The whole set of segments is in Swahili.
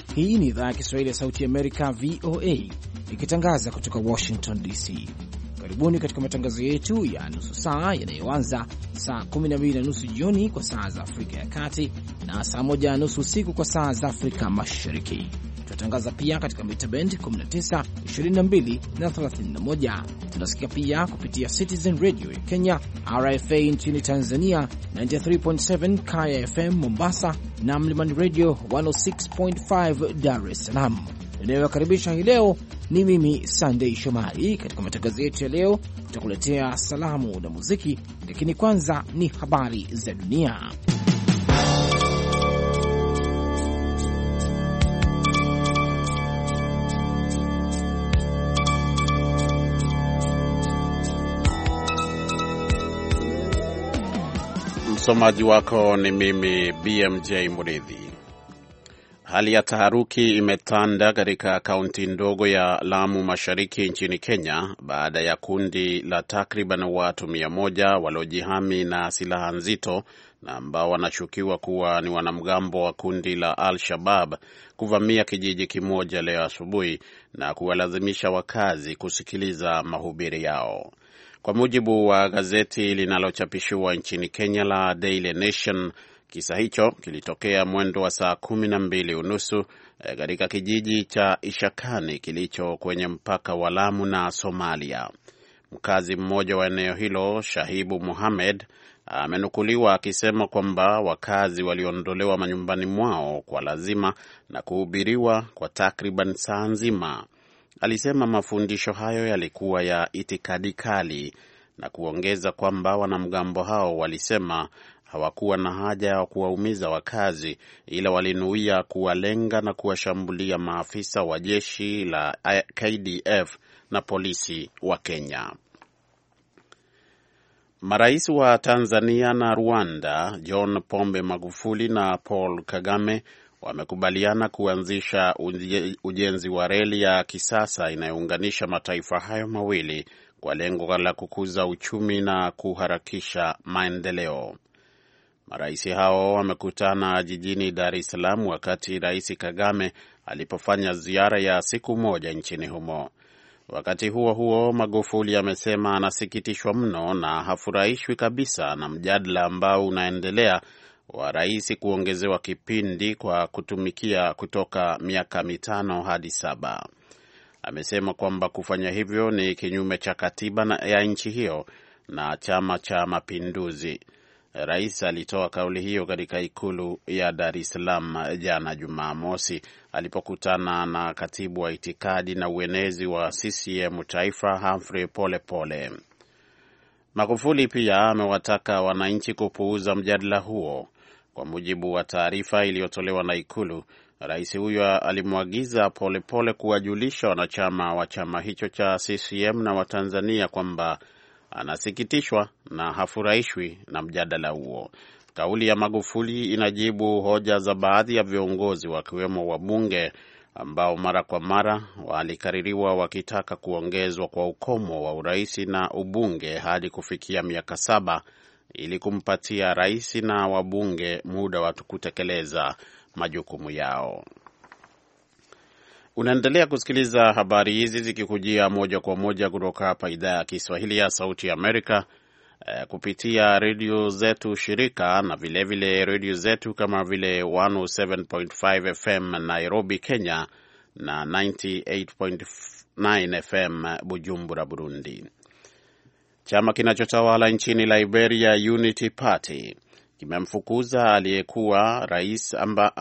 Hii ni idhaa ya Kiswahili ya Sauti ya Amerika, VOA, ikitangaza kutoka Washington DC. Karibuni katika matangazo yetu ya nusu saa yanayoanza saa 12:30 jioni kwa saa za Afrika ya Kati na saa 1:30 usiku kwa saa za Afrika Mashariki. Tunatangaza pia katika mita band 19, 22 na 31. Tunasikia pia kupitia Citizen Radio ya Kenya, RFA nchini Tanzania, 93.7 Kaya FM Mombasa na Mlimani Radio 106.5 Dar es Salaam. Ninayowakaribisha hii leo ni mimi Sunday Shomari. Katika matangazo yetu ya leo tutakuletea salamu na muziki, lakini kwanza ni habari za dunia. Msomaji wako ni mimi BMJ Muridhi. Hali ya taharuki imetanda katika kaunti ndogo ya Lamu Mashariki nchini Kenya baada ya kundi la takriban watu 100 waliojihami na silaha nzito na ambao wanashukiwa kuwa ni wanamgambo wa kundi la Al-Shabaab kuvamia kijiji kimoja leo asubuhi na kuwalazimisha wakazi kusikiliza mahubiri yao. Kwa mujibu wa gazeti linalochapishiwa nchini Kenya la Daily Nation, kisa hicho kilitokea mwendo wa saa 12:30 katika kijiji cha Ishakani kilicho kwenye mpaka wa Lamu na Somalia. Mkazi mmoja wa eneo hilo, Shahibu Mohamed, amenukuliwa akisema kwamba wakazi waliondolewa manyumbani mwao kwa lazima na kuhubiriwa kwa takriban saa nzima. Alisema mafundisho hayo yalikuwa ya itikadi kali na kuongeza kwamba wanamgambo hao walisema hawakuwa na haja ya kuwaumiza wakazi, ila walinuia kuwalenga na kuwashambulia maafisa wa jeshi la KDF na polisi wa Kenya. Marais wa Tanzania na Rwanda, John Pombe Magufuli na Paul Kagame, wamekubaliana kuanzisha ujenzi wa reli ya kisasa inayounganisha mataifa hayo mawili kwa lengo la kukuza uchumi na kuharakisha maendeleo. Marais hao wamekutana jijini Dar es Salaam wakati Rais Kagame alipofanya ziara ya siku moja nchini humo. Wakati huo huo, Magufuli amesema anasikitishwa mno na hafurahishwi kabisa na mjadala ambao unaendelea wa rais kuongezewa kipindi kwa kutumikia kutoka miaka 5 hadi 7. Amesema kwamba kufanya hivyo ni kinyume cha katiba ya nchi hiyo na Chama cha Mapinduzi. Rais alitoa kauli hiyo katika ikulu ya Dar es Salaam jana Jumamosi alipokutana na katibu wa itikadi na uenezi wa CCM Taifa, Humphrey Polepole. Magufuli pia amewataka wananchi kupuuza mjadala huo. Kwa mujibu wa taarifa iliyotolewa na ikulu, rais huyo alimwagiza Polepole kuwajulisha wanachama wa chama hicho cha CCM na Watanzania kwamba anasikitishwa na hafurahishwi na mjadala huo. Kauli ya Magufuli inajibu hoja za baadhi ya viongozi wakiwemo wabunge ambao mara kwa mara walikaririwa wakitaka kuongezwa kwa ukomo wa urais na ubunge hadi kufikia miaka 7 ili kumpatia rais na wabunge muda wa kutekeleza majukumu yao. Unaendelea kusikiliza habari hizi zikikujia moja kwa moja kutoka hapa idhaa ya Kiswahili ya Sauti ya Amerika kupitia redio zetu shirika na vilevile redio zetu kama vile 107.5 FM Nairobi, Kenya na 98.9 FM Bujumbura, Burundi. Chama kinachotawala nchini Liberia, Unity Party, kimemfukuza aliyekuwa rais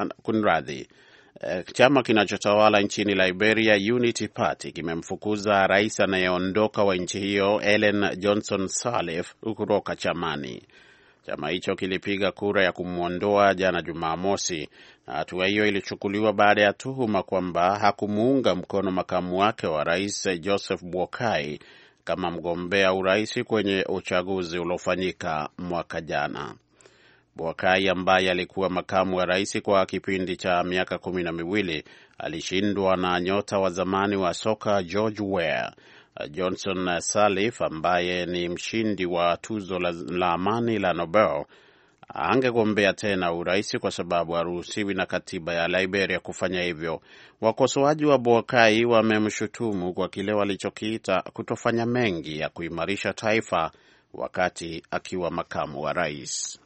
Chama kinachotawala nchini Liberia, Unity Party, kimemfukuza rais anayeondoka wa nchi hiyo Ellen Johnson Sirleaf kutoka chamani. Chama hicho kilipiga kura ya kumwondoa jana Jumamosi, na hatua hiyo ilichukuliwa baada ya tuhuma kwamba hakumuunga mkono makamu wake wa rais Joseph Boakai kama mgombea urais kwenye uchaguzi uliofanyika mwaka jana. Boakai ambaye alikuwa makamu wa rais kwa kipindi cha miaka 12 alishindwa na nyota wa zamani wa soka George Weah. Johnson Sirleaf ambaye ni mshindi wa tuzo la amani la Nobel angegombea tena urais kwa sababu haruhusiwi na katiba ya Liberia kufanya hivyo. Wakosoaji wa Boakai wamemshutumu kwa kile walichokiita kutofanya mengi ya kuimarisha taifa wakati akiwa makamu wa rais.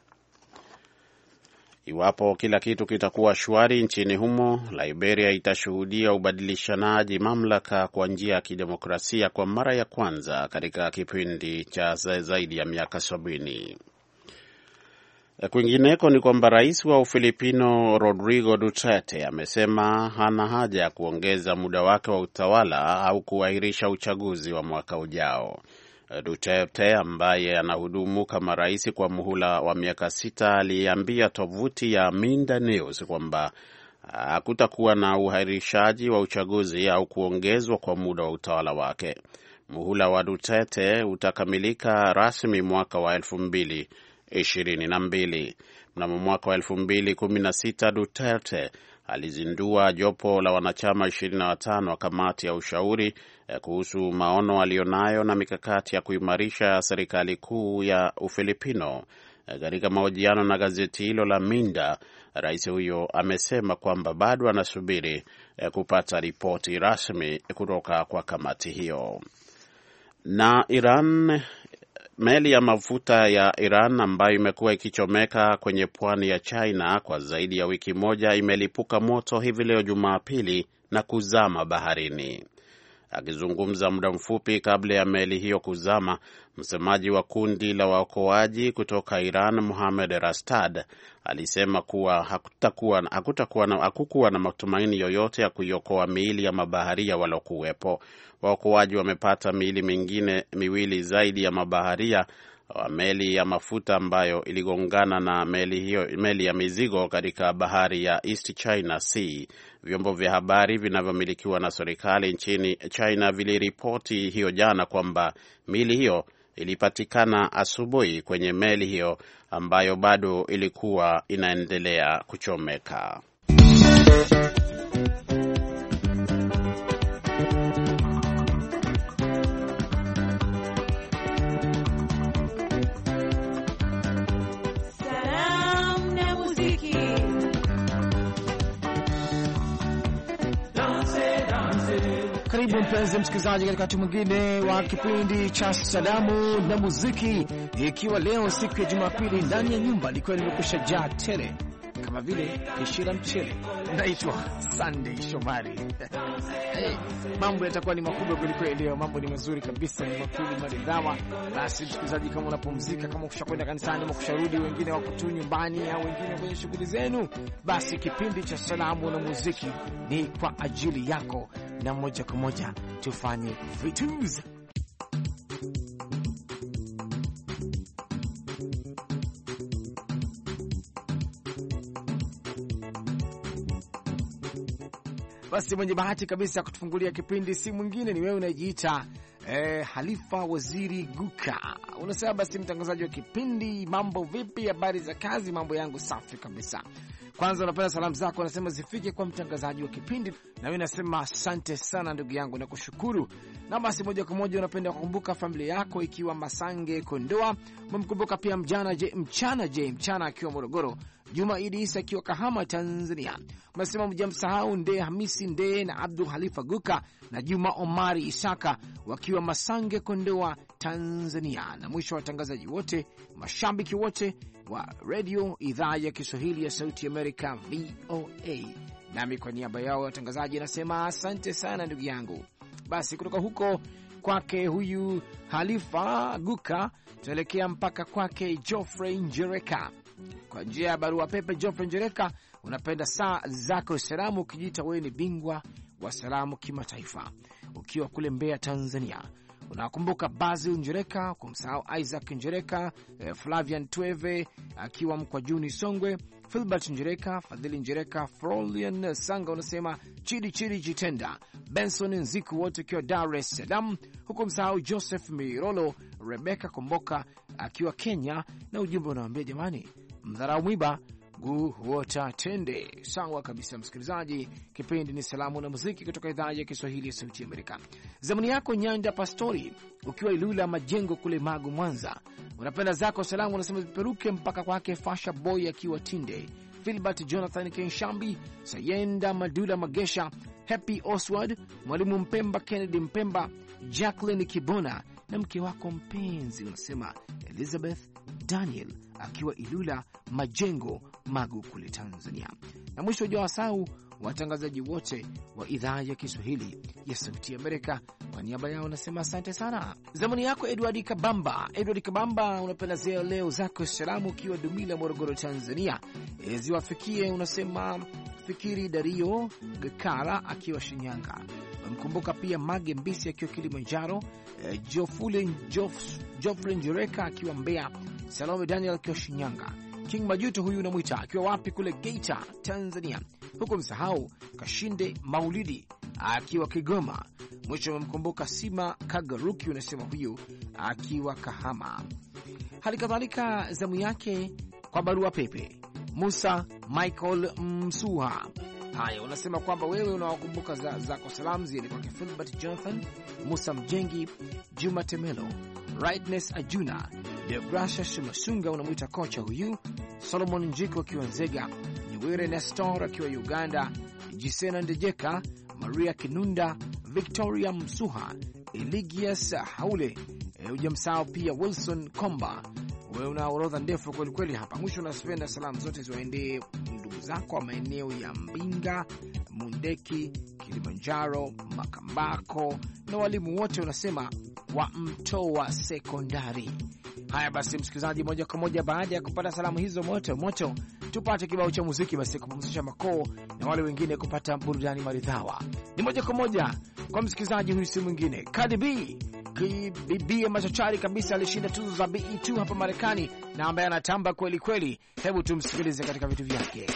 Iwapo kila kitu kitakuwa shwari nchini humo, Liberia itashuhudia ubadilishanaji mamlaka kwa njia ya kidemokrasia kwa mara ya kwanza katika kipindi cha zaidi ya miaka 70. Kwingineko ni kwamba rais wa Ufilipino Rodrigo Duterte amesema hana haja ya kuongeza muda wake wa utawala au kuahirisha uchaguzi wa mwaka ujao. Duterte ambaye anahudumu kama rais kwa muhula wa miaka 6 aliambia tovuti ya Minda News kwamba hakutakuwa na uhairishaji wa uchaguzi au kuongezwa kwa muda wa utawala wake. Muhula wa Duterte utakamilika rasmi mwaka wa 2022. Mnamo mwaka wa 2016 Duterte alizindua jopo la wanachama 25 wa kamati ya ushauri kuhusu maono alionayo na mikakati ya kuimarisha serikali kuu ya Ufilipino. Katika mahojiano na gazeti hilo la Minda, rais huyo amesema kwamba bado anasubiri kupata ripoti rasmi kutoka kwa kamati hiyo. Na Iran, meli ya mafuta ya Iran ambayo imekuwa ikichomeka kwenye pwani ya China kwa zaidi ya wiki moja imelipuka moto hivi leo Jumapili na kuzama baharini. Akizungumza muda mfupi kabla ya meli hiyo kuzama, msemaji wa kundi la waokoaji kutoka Iran, Mohamed Rastad, alisema kuwa hakukuwa na matumaini yoyote ya kuiokoa miili ya mabaharia walokuwepo. Waokoaji wamepata miili mingine miwili zaidi ya mabaharia wa meli ya mafuta ambayo iligongana na meli ya mizigo katika bahari ya East China Sea. Vyombo vya habari vinavyomilikiwa na serikali nchini China viliripoti hiyo jana kwamba miili hiyo ilipatikana asubuhi kwenye meli hiyo ambayo bado ilikuwa inaendelea kuchomeka. Karibu mpenzi msikilizaji katika wakati mwingine wa kipindi cha salamu na muziki, ikiwa leo siku ya Jumapili ndani ya nyumba likiwa limekusha jaa tele kama vile kishira mchele. Naitwa Sunday Shomari. Mambo yatakuwa ni makubwa kuliko leo, mambo ni mazuri kabisa, ni makubwa maridhawa. Basi msikilizaji, kama unapumzika, kama ukishakwenda kanisani, kama ukisharudi, wengine wako tu nyumbani au wengine kwenye shughuli zenu, basi kipindi cha salamu na muziki ni kwa ajili yako, na moja kwa moja tufanye vituza. Basi mwenye bahati kabisa kutufungulia kipindi si mwingine ni wewe unajiita Halifa Waziri Guka. Unasema basi mtangazaji wa kipindi, mambo vipi, habari za kazi? Mambo yangu safi kabisa. Kwanza unapenda salamu zako unasema zifike kwa mtangazaji wa kipindi, na mimi nasema asante sana ndugu yangu na kushukuru. Na basi moja kwa moja unapenda kukumbuka familia yako ikiwa Masange Kondoa, umemkumbuka pia mchana akiwa Morogoro, Juma Idi Isa akiwa Kahama Tanzania. Unasema mjamsahau Ndee Hamisi Ndee na Abdul Halifa Guka na Juma Omari Isaka wakiwa Masange Kondoa Tanzania. Na mwisho wa watangazaji wote, mashabiki wote wa radio idhaa ya Kiswahili ya Sauti Amerika VOA, nami kwa niaba yao watangazaji nasema asante sana ndugu yangu. Basi kutoka huko kwake huyu Halifa Guka tuelekea mpaka kwake Geoffrey Njereka kwa njia ya barua pepe. Geoffrey Njereka, unapenda saa zako salamu ukijiita wewe ni bingwa wa salamu kimataifa, ukiwa kule Mbeya Tanzania. Unakumbuka Basil Njereka, kumsahau Isaac Njereka, Flavian Tweve akiwa Mkwajuni Songwe, Philbert Njereka, Fadhili Njereka, Frolian Sanga, unasema Chidi Jitenda, Benson Nziku, wote akiwa Dar es Salaam, huku msahau Joseph Mirolo, Rebecca Komboka akiwa Kenya, na ujumbe unawaambia jamani, mdharau mwiba guota tende. Sawa kabisa, msikilizaji, kipindi ni salamu na muziki kutoka idhaa ya Kiswahili ya Sauti ya Amerika. Zamani yako Nyanda Pastori, ukiwa Ilula Majengo kule Magu, Mwanza, unapenda zako salamu, unasema ziperuke mpaka kwake Fasha Boy akiwa Tinde, Philbert Jonathan Kenshambi, Sayenda Madula Magesha, Happy Oswald, Mwalimu Mpemba, Kennedy Mpemba, Jacqueline Kibona na mke wako mpenzi, unasema Elizabeth Daniel akiwa Ilula Majengo, Magu kule Tanzania. Na mwisho hujawasahau watangazaji wote wa idhaa ya Kiswahili ya Sauti ya Amerika. Kwa niaba yao nasema asante sana. Zamani yako Edward Kabamba. Edward Kabamba, unapenda leo zako salamu ukiwa Dumila, Morogoro, Tanzania, ziwafikie unasema Fikiri Dario Gekara akiwa Shinyanga. Mkumbuka pia Mage Mbisi akiwa Kilimanjaro, Joffrey Njureka akiwa Mbeya, Salome Daniel akiwa Shinyanga, King Majuto huyu unamwita akiwa wapi kule Geita, Tanzania. Huko msahau Kashinde Maulidi akiwa Kigoma. Mwisho mkumbuka Sima Kagaruki unasema huyu akiwa Kahama. Hali kadhalika zamu yake kwa barua pepe Musa Michael Msuha. Haya, unasema kwamba wewe unawakumbuka zako salamu zile kwa Philbert Jonathan, Musa Mjengi, Juma Temelo, Rightness Ajuna, Deogratias Masunga unamwita kocha huyu, Solomon Njiko akiwa Nzega, Nyewere Nestor akiwa Uganda, Jisena Ndejeka, Maria Kinunda, Victoria Msuha, Eligias Haule, hujamsahau pia Wilson Komba. Wewe una orodha ndefu kweli kweli hapa. Mwisho unasipenda salamu zote ziwaendee ndugu zako wa maeneo ya Mbinga, Mundeki, Kilimanjaro, Makambako na walimu wote unasema wa Mtoa Sekondari. Haya basi, msikilizaji, moja kwa moja baada ya kupata salamu hizo moto moto, tupate kibao cha muziki basi kupumzisha makoo na wale wengine kupata burudani maridhawa. Ni moja kwa moja kwa msikilizaji huyu, si mwingine Cardi B. Bibi machachari kabisa, alishinda tuzo za BET hapa Marekani na ambaye anatamba kweli kweli. Hebu tumsikilize katika vitu vyake.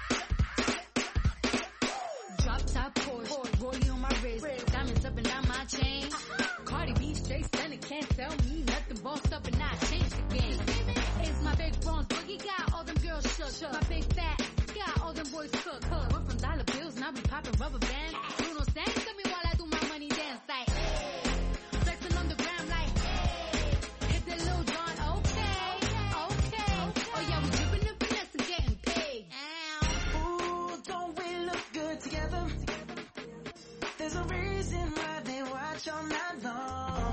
Drop top Porsche, rolling on my wrist, diamonds up and down my chain. Cardi B straight stunning, can't tell me nothing, bossed up and I changed the game. It's my big bronze boogie, got all them girls shook. My big fat, got all them boys cooked. Went from dollar bills, now we popping rubber bands. Bruno Sang to me while I do my money dance like flexing on the gram like hit the Lil Jon, okay. Oh yeah, we dripping and finesse and getting paid. Ooh, don't we look good together? There's a reason why they watch all night long.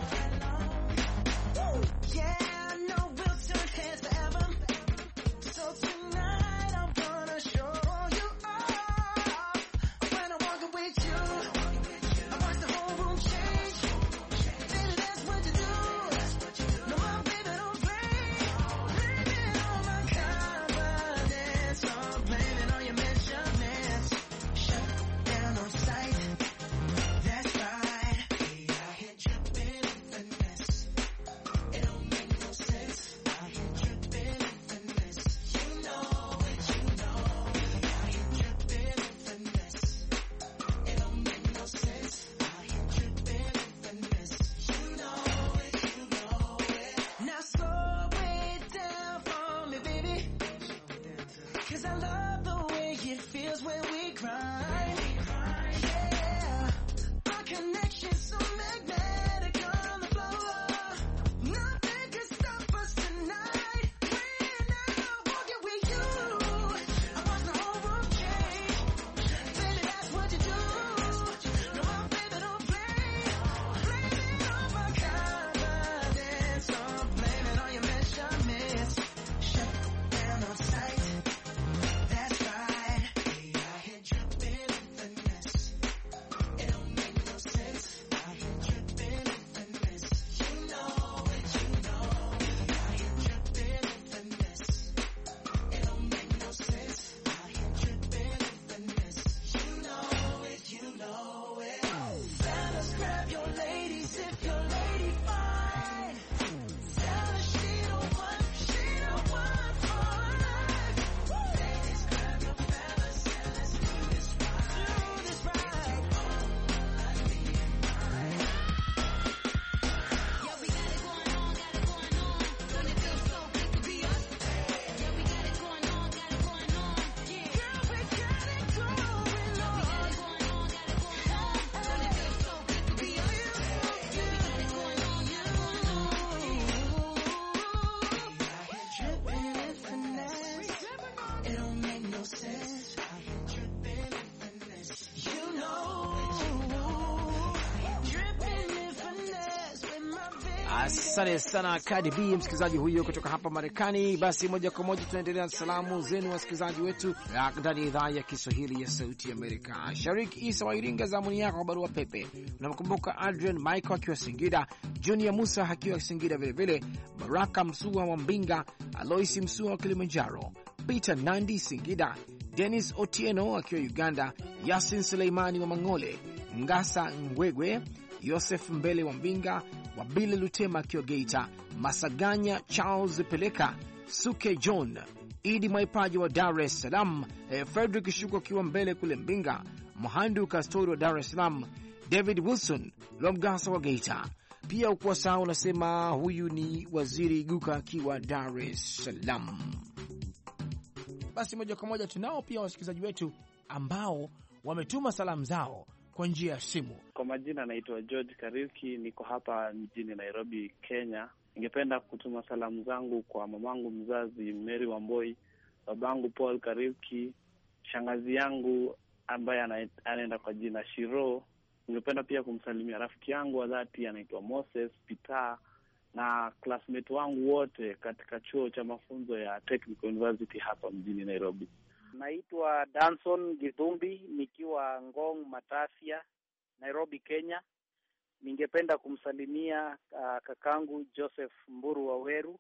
Yeah, I know we'll turn heads forever. So tonight I'm gonna show you off. When I'm walking with you, I watch the whole room change. Baby, that's what you do. No, my baby, don't play. Blame it on my confidence, or blame it on your measurements. Shut down on sight. That's right. Hey, I hit dripping in finesse. It don't make no sense. I hit dripping in finesse. You know it, you know. Hey, I hit dripping in finesse. It don't make no sense. I hit dripping in finesse. You know it, you know it. Now slow it down for me, baby. 'Cause I love the way it feels when we grind. Yeah, our connection's so magnetic on the floor. Nothing can stop us tonight. When I'm walking with you, I watch the whole room change. Baby, that's what you do. No, my baby, don't play. Blame it on my confidence, or blame it on your measurements. Shut down on sight. That's right. Hey, I hit dripping It don't make no sense. I'm tripping in finesse. You know. Asante sana Cardi B, msikilizaji huyo kutoka hapa Marekani. Basi moja kwa moja tunaendelea na salamu zenu wasikilizaji wetu ndani ya idhaa ya Kiswahili ya Sauti ya Amerika. Sharik Isa wa Iringa, zamuni yako barua pepe. Unamkumbuka Adrian Michael akiwa Singida, Junior Musa akiwa Singida vile vile, Baraka Msua wa Mbinga, Aloisi Msua wa Kilimanjaro, Peter Nandi Singida, Dennis Otieno akiwa Uganda, Yasin Suleimani wa Mangole, Ngasa Ngwegwe, Yosef Mbele wa Mbinga, Wabile Lutema akiwa Geita, Masaganya Charles Peleka, Suke John, Idi Mwaipaji wa Dar es Salaam, Frederick Shuko akiwa Mbele kule Mbinga, Mohandu Kastori wa Dar es Salaam, David Wilson Lomgasa wa Geita. Pia ukuwa sawa unasema huyu ni Waziri Guka akiwa Dar es Salaam. Basi moja kwa moja tunao pia wasikilizaji wetu ambao wametuma salamu zao kwa njia ya simu. Kwa majina naitwa George Kariuki, niko hapa mjini Nairobi, Kenya. Ningependa kutuma salamu zangu kwa mamangu mzazi Mary Wamboi, babangu Paul Kariuki, shangazi yangu ambaye anaenda kwa jina Shiro. Ningependa pia kumsalimia rafiki yangu wa dhati anaitwa Moses Peter na classmate wangu wote katika chuo cha mafunzo ya Technical University hapa mjini Nairobi. Naitwa Danson Githumbi nikiwa Ngong Matasia, Nairobi, Kenya. Ningependa kumsalimia kakangu Joseph Mburu Waweru,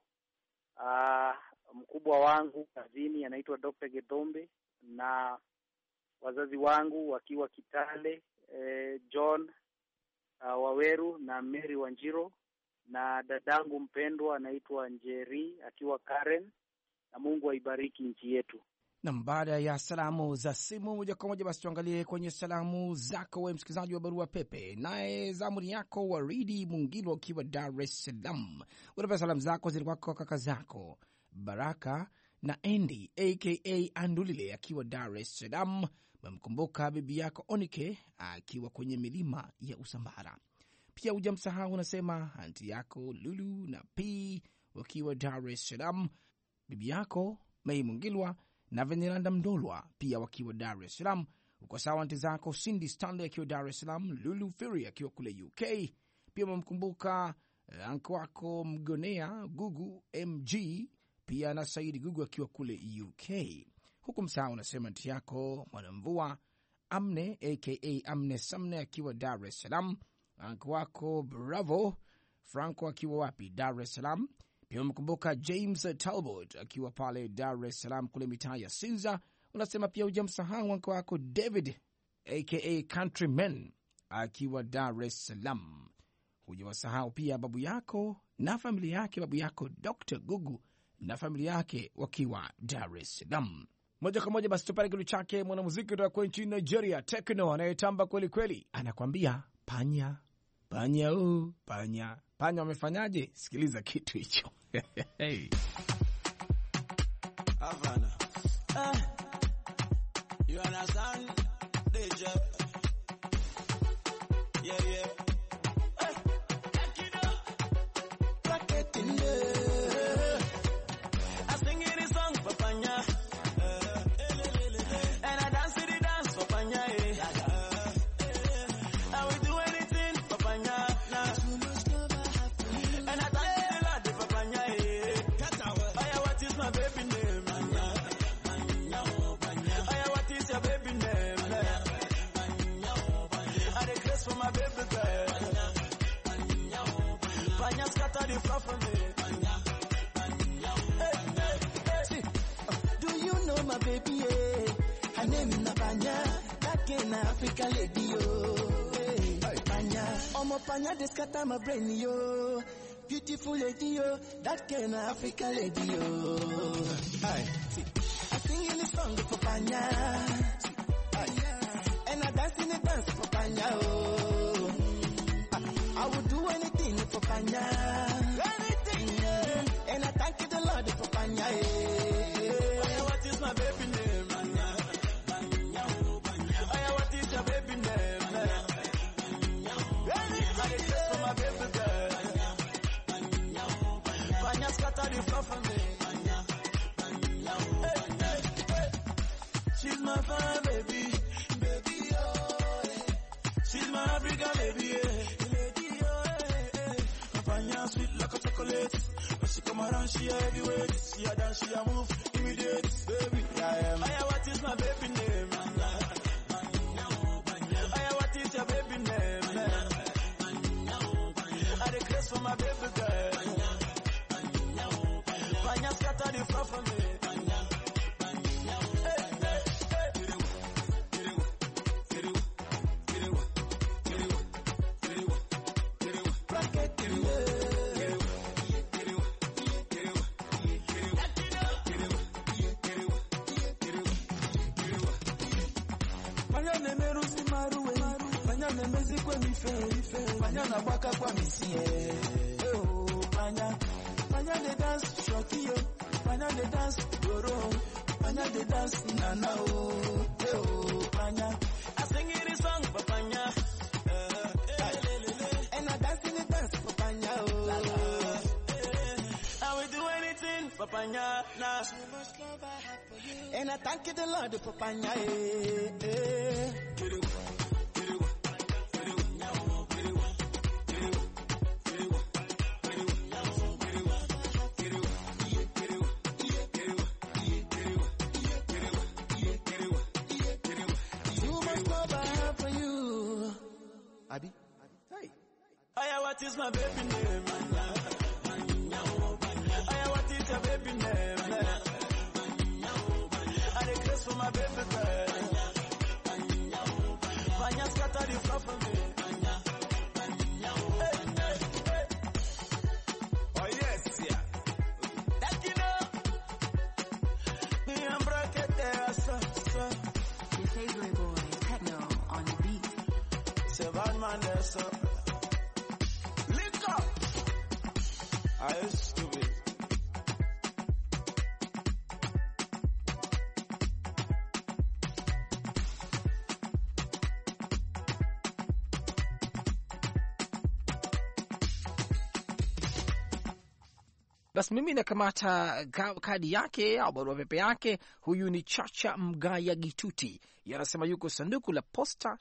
mkubwa wangu kazini anaitwa Dr. Githumbi, na wazazi wangu wakiwa Kitale, John Waweru na Mary Wanjiro, na dadangu mpendwa anaitwa Njeri akiwa Karen, na Mungu aibariki nchi yetu. Na baada ya salamu za simu moja kwa moja basi tuangalie kwenye salamu zako wewe msikilizaji wa barua pepe. Naye zamuni yako Waridi Mungilo ukiwa Dar es Salaam. Unapenda salamu zako zilikuwa kwa kaka zako Baraka na Andy aka Andulile akiwa Dar es Salaam. Memkumbuka bibi yako Onike akiwa kwenye milima ya Usambara. Pia hujamsahau unasema anti yako Lulu na P wakiwa Dar es Salaam, bibi yako Mei Mungilwa na Veneranda Mdolwa pia wakiwa Dar es Salaam. Uko sawa anti zako Cindy Stanley akiwa Dar es Salaam, Lulu Fury akiwa kule UK. Pia memkumbuka anko wako Mgonea Gugu MG pia na Saidi Gugu akiwa kule UK. Huku msahau unasema anti yako Mwanamvua Amne aka Amne Samne akiwa Dar es Salaam, anko wako Bravo Franco akiwa wapi Dar es Salaam. Pia mkumbuka James Talbot akiwa pale Dar es Salaam kule mitaa ya Sinza. Unasema pia hujamsahau anko wako David aka Countryman akiwa Dar es Salaam. Hujawasahau pia babu yako na familia yake, babu yako Dr. Gugu na familia yake wakiwa Dar es Salaam. Moja kwa moja basi tupate kitu chake mwanamuziki kutoka kwa nchini Nigeria, Tekno anayetamba kweli kweli. Anakuambia panya panya panya panya wamefanyaje? Sikiliza kitu hicho. Hey. Havana. You understand? DJ. Yeah, yeah. Rocket in there. I sing this song for Panya. And I dance to the dance for Panya. I will do anything for Panya. And I thank the Lord for Panya. Aya, what is my baby name? Aya, what is your baby name? I request for my baby girl. Panya scatter the floor for me. Do you know my baby? Her name is Panya. Back in Africa lady, yo. Panya. Omo Panya, they scatter my brain, yo. Beautiful lady, yo. That kind of Africa lady, yo. I sing in the song for Panya. And I dance in the dance for Panya, oh. I would do anything for Panya. Anything, yeah. And I thank you the Lord for Panya, yeah. What is my baby name? What is your baby name? I request for my baby girl. Panya scatter the floor for me. my fine baby, baby, oh, she's my African lady, lady, oh, Papaya sweet like a chocolate. When she come around, she heavyweight. See her dance, she a move immediate, baby. Aya, what is my baby name? Aya, what is your baby name? I request for my baby girl. Panya scatter the floor for me. Panya baka kwa misie, oh panya, panya de dance shoki yo, panya de dance goro, panya de dance nana oh panya. I sing it song for panya, and I dance in the dance for panya I will do anything for panya now. So much love I have for you, and I thank you the Lord for panya Abi, hey. Aya, what is my baby name? Aya, what is your baby name? I request for my baby girl. Panya scatter the floor for me. Oh yes, yeah. That you know. Me and bracket there, so. Your favorite boy, Techno, on the beat. Say bad man there, so. Lick up. I used to be. Basi mimi nakamata kadi yake au barua pepe yake. Huyu ni Chacha Mgaya Gituti, yanasema yuko sanduku la posta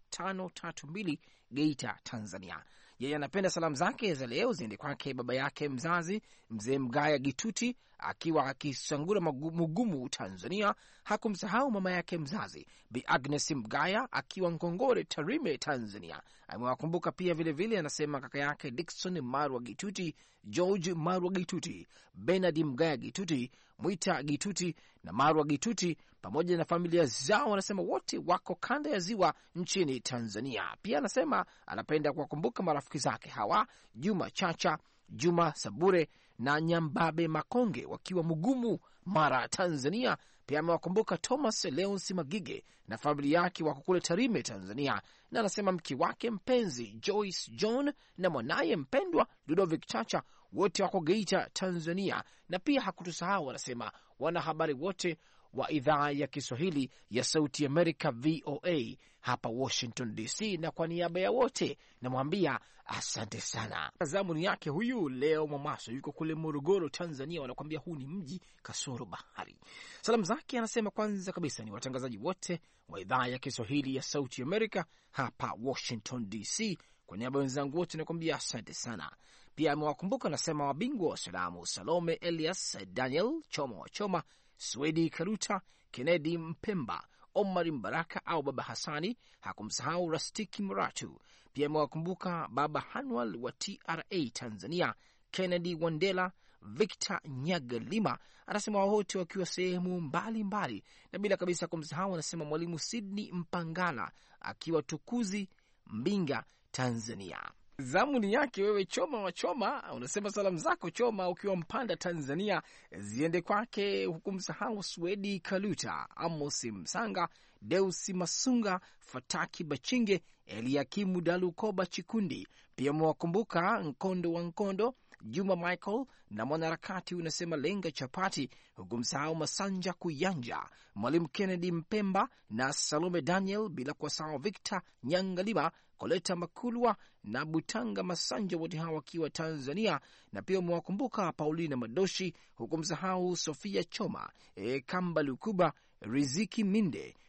532 Geita, Tanzania. Yeye anapenda salamu zake za leo ziende kwake baba yake mzazi mzee Mgaya Gituti akiwa akisangura Mugumu, Tanzania. Hakumsahau mama yake mzazi Bi Agnes Mgaya akiwa Ngongore, Tarime, Tanzania. Amewakumbuka pia vile anasema kaka yake Dickson Marwa Gituti, George Marwa Gituti, Benard Mgaya Gituti, Mwita Gituti na Marwa Gituti pamoja na familia zao. Anasema wote wako kanda ya ziwa nchini Tanzania. Pia anasema anapenda kuwakumbuka marafiki zake hawa Juma Chacha, Juma Sabure na Nyambabe Makonge wakiwa Mugumu, Mara, Tanzania. Pia amewakumbuka Thomas Leonsi Magige na familia yake wako kule Tarime, Tanzania. Na anasema mke wake mpenzi Joyce John na mwanaye mpendwa Ludovic Chacha wote wako Geita, Tanzania. Na pia hakutusahau, anasema wanahabari wote wa idhaa ya Kiswahili ya Sauti Amerika VOA hapa Washington DC, na kwa niaba ya wote namwambia asante sana. Zamuni yake huyu Leo Mamaso yuko kule Morogoro, Tanzania. Wanakuambia huu ni mji kasoro bahari. Salamu zake anasema kwanza kabisa ni watangazaji wote wa idhaa ya Kiswahili ya Sauti Amerika hapa Washington DC. Kwa niaba wenzangu wote nakwambia asante sana. Pia amewakumbuka, anasema wabingwa wa salamu Salome Elias, Daniel Choma wa Choma, Swedi Karuta, Kennedy Mpemba, Omar Mbaraka au Baba Hasani. Hakumsahau Rastiki Muratu. Pia amewakumbuka Baba Hanwal wa TRA Tanzania, Kennedy Wandela, Victor Nyagalima. Anasema wote wakiwa sehemu mbalimbali, na bila kabisa kumsahau, anasema Mwalimu Sydney Mpangala akiwa Tukuzi, Mbinga, Tanzania. Zamuni yake wewe Choma wa Choma, unasema salamu zako Choma ukiwa Mpanda, Tanzania ziende kwake, hukumsahau Swedi Kaluta, Amosi Msanga, Deusi Masunga, Fataki Bachinge, Eliakimu Dalukoba Chikundi. Pia mwakumbuka Nkondo wa Nkondo, Juma Michael na mwanaharakati unasema Lenga Chapati, hukumsahau Masanja Kuyanja, Mwalimu Kennedy Mpemba na Salome Daniel, bila kuwasahau Victor Nyangalima, Koleta Makulwa na Butanga Masanja, wote hawa wakiwa Tanzania. Na pia mwakumbuka Paulina Madoshi, hukumsahau Sofia Choma, Kamba Lukuba, Riziki Minde,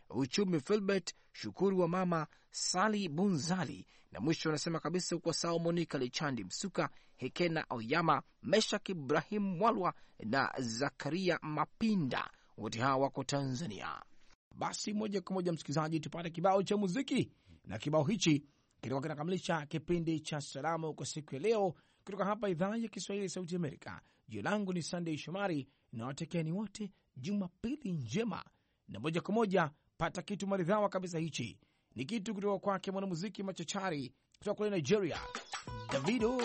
Uchumi Filbert Shukuru wa mama Sali Bunzali, na mwisho anasema kabisa uko sawa Monica Lichandi Msuka, Hekena Oyama, Meshak Ibrahim Mwalwa na Zakaria Mapinda, wote hawa wako Tanzania. Basi moja kwa moja msikilizaji, tupate kibao cha muziki, na kibao hichi kilikuwa kinakamilisha kipindi cha salamu kwa siku ya leo kutoka hapa idhaa ya Kiswahili Sauti Amerika. Jina langu ni Sunday Shomari na watekeni wote Jumapili njema, na moja kwa moja pata kitu maridhawa kabisa. Hichi ni kitu kutoka kwake mwanamuziki machachari kutoka kule Nigeria, Davido.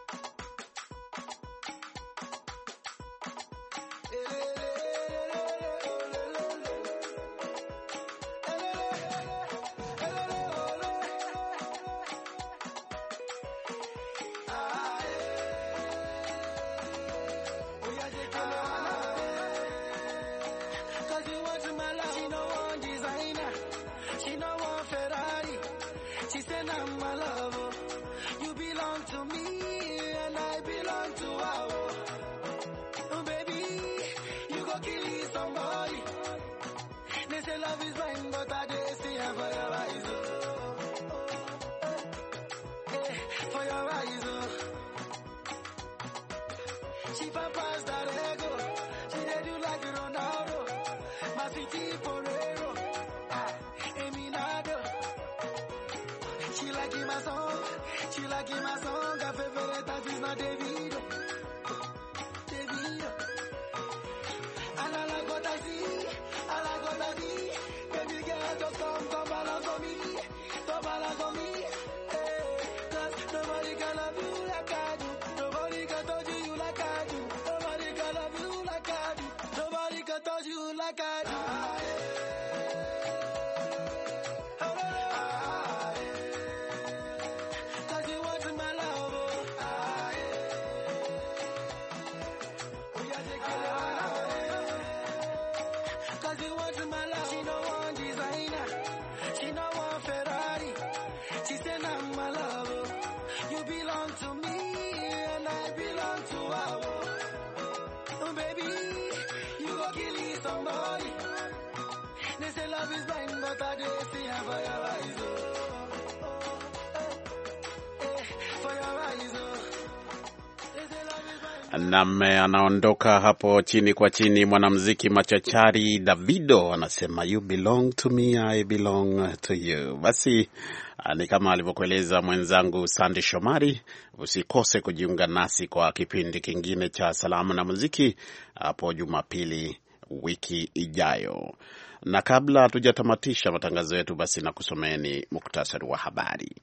Nam anaondoka hapo chini kwa chini. Mwanamuziki machachari Davido anasema you belong to me, I belong to you. Basi ni kama alivyokueleza mwenzangu Sandy Shomari, usikose kujiunga nasi kwa kipindi kingine cha salamu na muziki hapo Jumapili wiki ijayo. Na kabla hatujatamatisha matangazo yetu, basi na kusomeni muktasari wa habari.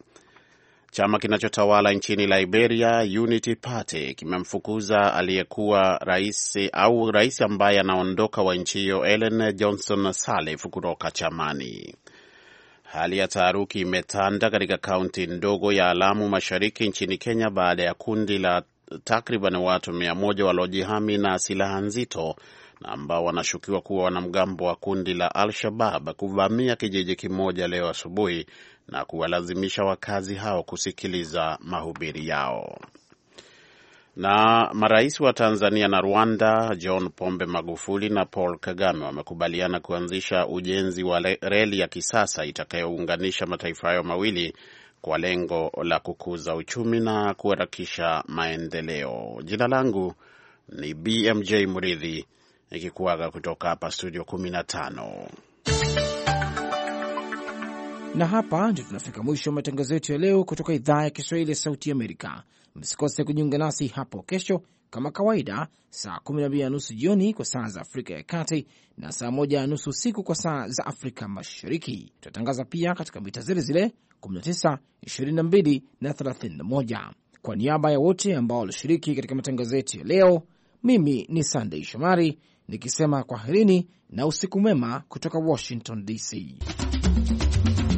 Chama kinachotawala nchini Liberia, Unity Party, kimemfukuza aliyekuwa rais ambaye anaondoka wa nchi hiyo Ellen Johnson Sirleaf kutoka chamani. Hali ya taharuki imetanda katika kaunti ndogo ya Lamu Mashariki nchini Kenya baada ya kundi la takriban watu 100 waliojihami na silaha nzito na ambao wanashukiwa kuwa wanamgambo wa kundi la Al-Shabaab kuvamia kijiji kimoja leo asubuhi na kuwalazimisha wakazi hao kusikiliza mahubiri yao. Na marais wa Tanzania na Rwanda, John Pombe Magufuli na Paul Kagame, wamekubaliana kuanzisha ujenzi wa reli ya kisasa itakayounganisha mataifa hayo mawili kwa lengo la kukuza uchumi na kuharakisha maendeleo. Jina langu ni BMJ Muridhi, nikikuaga kutoka hapa studio 15. Na hapa ndio tunafika mwisho wa matangazo yetu ya leo kutoka idhaa ya Kiswahili ya Sauti Amerika. Msikose kujiunga nasi hapo kesho kama kawaida, saa 12:30 jioni kwa saa za Afrika ya Kati na saa 1:30 usiku kwa saa za Afrika Mashariki. Tutatangaza pia katika mita zile zile 19, 22 na 31. Kwa niaba ya wote ambao walishiriki katika matangazo yetu ya leo, mimi ni Sunday Shomari nikisema kwaherini na usiku mwema kutoka Washington DC.